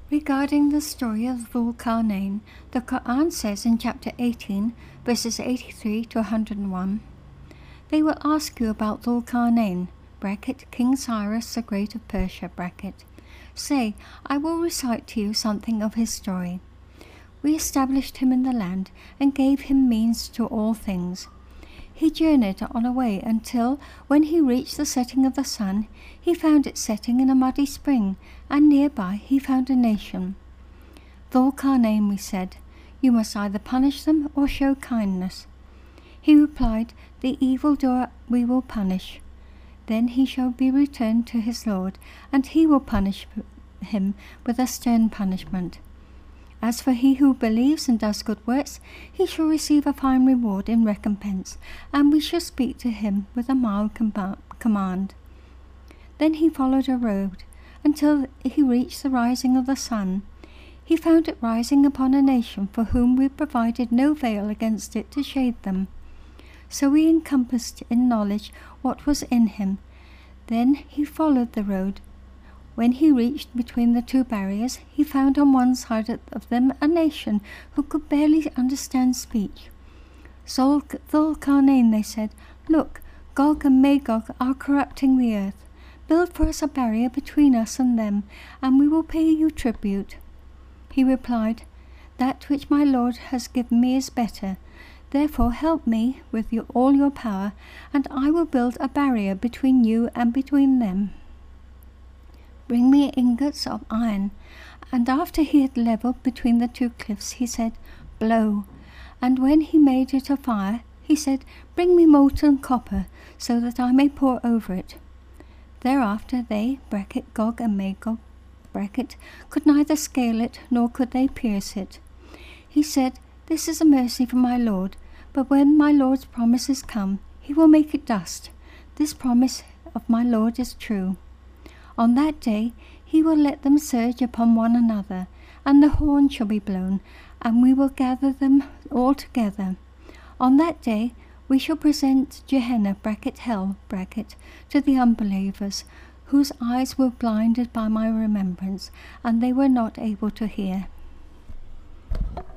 Regarding the story of Dhul-Qarnayn, the Quran says in chapter 18, verses 83 to 101, "They will ask you about Dhul-Qarnayn, King Cyrus the Great of Persia, Say, I will recite to you something of his story. We established him in the land and gave him means to all things. He journeyed on a way until, when he reached the setting of the sun, he found it setting in a muddy spring, and nearby he found a nation. Dhul-Qarnayn, we said, you must either punish them or show kindness. He replied, the evildoer we will punish. Then he shall be returned to his Lord, and he will punish him with a stern punishment. As for he who believes and does good works, he shall receive a fine reward in recompense, and we shall speak to him with a mild command." Then he followed a road until he reached the rising of the sun. He found it rising upon a nation for whom we provided no veil against it to shade them. So we encompassed in knowledge what was in him. Then he followed the road. When he reached between the two barriers, he found on one side of them a nation who could barely understand speech. Dhul-Qarnayn, they said, look, Gog and Magog are corrupting the earth. Build for us a barrier between us and them, and we will pay you tribute. He replied, that which my Lord has given me is better. Therefore help me with all your power, and I will build a barrier between you and between them. Bring me ingots of iron. And after he had levelled between the two cliffs, he said, blow. And when he made it a fire, he said, bring me molten copper, so that I may pour over it. Thereafter they, Gog and Magog, could neither scale it, nor could they pierce it. He said, this is a mercy from my Lord, but when my Lord's promises come, he will make it dust. This promise of my Lord is true. On that day he will let them surge upon one another, and the horn shall be blown, and we will gather them all together. On that day we shall present Gehenna, hell, to the unbelievers, whose eyes were blinded by my remembrance, and they were not able to hear.